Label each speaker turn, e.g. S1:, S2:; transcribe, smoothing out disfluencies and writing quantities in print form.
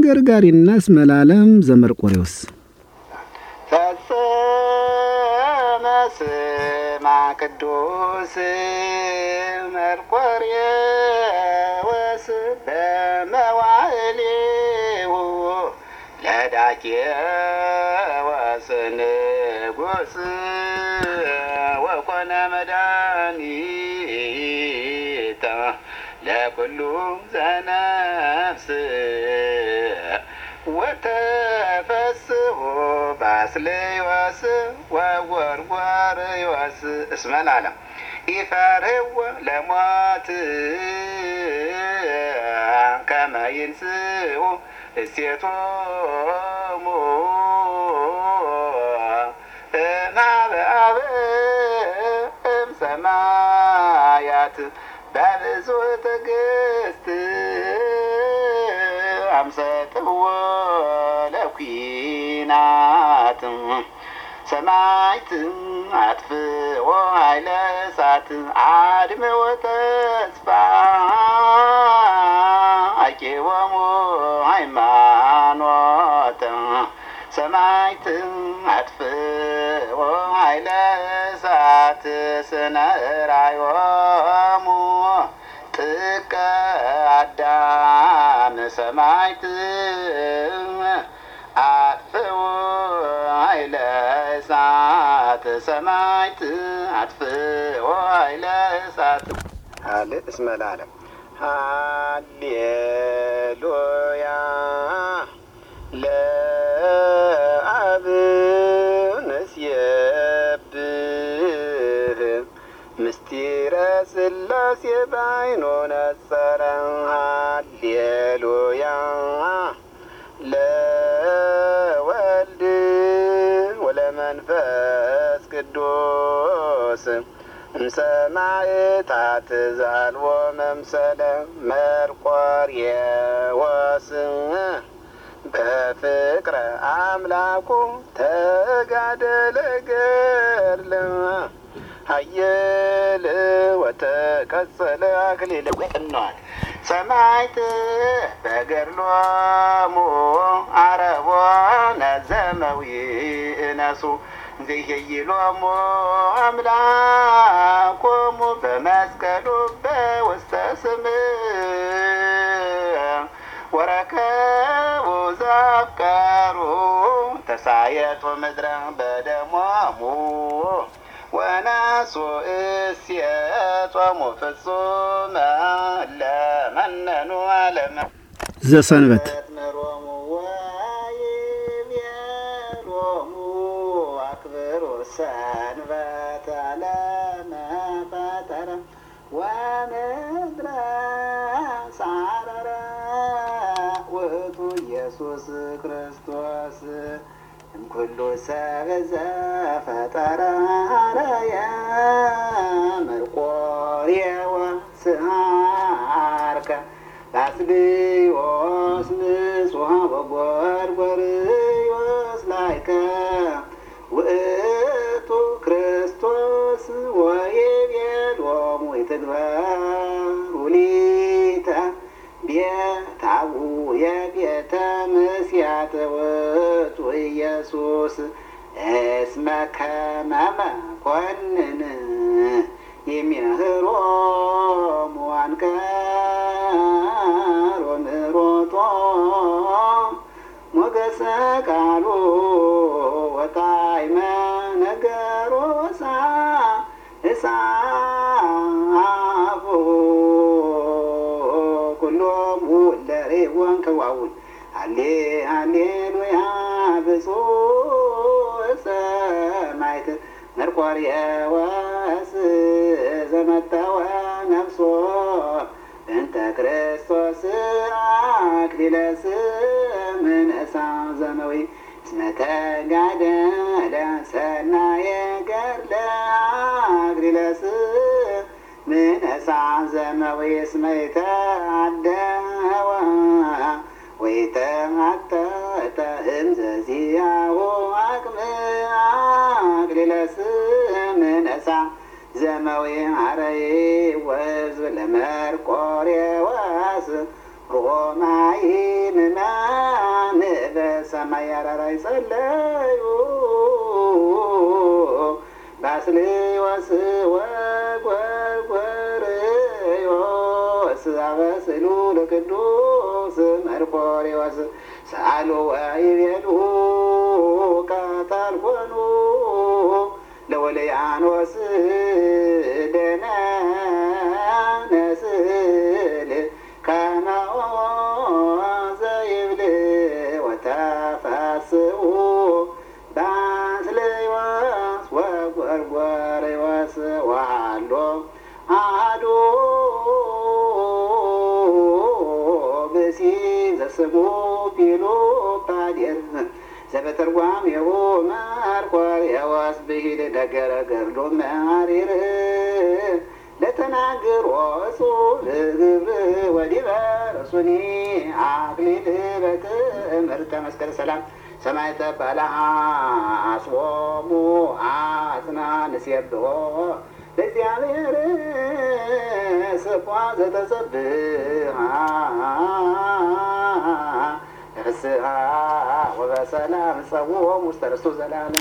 S1: ገርጋሪና እስመላለም ዘመርቆሬዎስ
S2: ፈጽመ ስማ ቅዱስ መርቆሬዎስ በመዋዕሌሁ ለዳኬዎስ ንጉሥ ወኮነ መድኃኒተ ለኩሉ ዘነፍስ ወተፈስሑ ባስልዮስ ወጎርጎርዮስ እስመ ለዓለም ኢፈርህዎ ለሞት ከመ ይንሥኡ እሴቶሙ እምኀበ አብ እምሰማያት በብዙ ትዕግሥት አምሰጥዎ ለኲናት ሰማዕት አጥፍኦ ኃይለ እሳት አድምዎ ተስፋ አቂቦሙ ሃይማኖት ሰማዕት አጥፍኦ ኃይለ እሳት ስነ ራዮሙ ጥቀ አዳም ሰማዕት አጥፍኦ ኃይለ እሳት ሰማዕት አጥፍኦ ኃይለ እሳት አለ እስመ ለዓለም ሃሌሉያ ለአብ ንሴብህ ምስጢረ ሥላሴ ባይኖ ነጸረ ሃሌሉያ ለወልድ ወለመንፈስ ቅዱስ እምሰማዕታት ዛልዎ መምሰለ መርቆሬዎስ በፍቅረ አምላኩ ተጋደለ ገድለ ሀየል ወተቀጸለ አክሊለ ቅንዋት ሰማዕት በገድሎሙ አረቦነ ዘመዊእነሱ ዘይሄይሎሙ አምላኮሙ በመስቀሉ በውስተ ስምዕ ወረከቡ ዘአፍቀሩ ተሳየጡ ምድረ በደሞሙ ወነሱ እሴቶሙ ፍጹመ ለመነኑ ዓለመ
S1: ዘሰንበት
S2: አክብሩ ሰንበት ዓለመ ፈጠረ ወምድረ ሳረረ ውእቱ ኢየሱስ ክርስቶስ እምኩሉ ሰብ ዘፈጠረ አርአያ መርቆሬዎስ ዐርከ ባስልዮስ ንጹሐ ወጎርጎርዮስ ላይከ ውእቱ ክርስቶስ ወይቤሎሙ ይትግበሩ ሊተ ቤተ አቡየ ቤተ ምስያት ውእቱ ኢየሱስ እስመ ከመ መኰንን ይሜህሮሙ አንቀሮ ምሕረቶ ሞገሰ ቃሉ ወጣዕመ ነገሮ እሳፉ ኩሎሙ ለሬወን ከዋውን ሃሌሉያ ብፁዕ ሰማዕት መርቆሬዎስ ዘመጠወ ነፍሶ እንተ ክርስቶስ አክሊለ ስምንእሳ ዘመዊ እስመ ተጋደለ ሰናየ ገድለ አክሊለ ስምንእሳ ዘመዊ እስመ ይትዓደወ ወይተዓተተ እምዘዚአሁ አቅም አክሊለ ስምንእሳ ዘመዊ አረይ ወሕዝብ ለመርቆሬዎስ ሮማይ ምእመናን ሰማይ ያራራይ ጸለዩ ባስልዮስ ወጎርጎርዮስ አበስሉ ለቅዱስ መርቆሬዎስ ሰአሉ ወይቤሉ ቀተልኮኑ ለወልያኖስ ደነነስል ከመኦ ዘይብል ወተፈስኡ ባስልዮስ ወጎርጎርዮስ ወሃሎ አሐዱ ብእሲ ዘስሙ ፒሎፓዴር ዘበተርጓሜሁ መርቆሬዎስ ብሂል ነገረ ገድሉ መሪር ለተናግሮ እጹብ ግብር ወዲበ ርእሱኒ አክሊል በትእምርተ መስቀል ሰላም ሰማዕተ በልዓ አስቦሙ አጽና ንሴብሖ ለእግዚአብሔር ስብሖ ዘተሰብሐ በፍስሐ ወበሰላም ጸውዖሙ ውስተ ርስቱ ዘላለም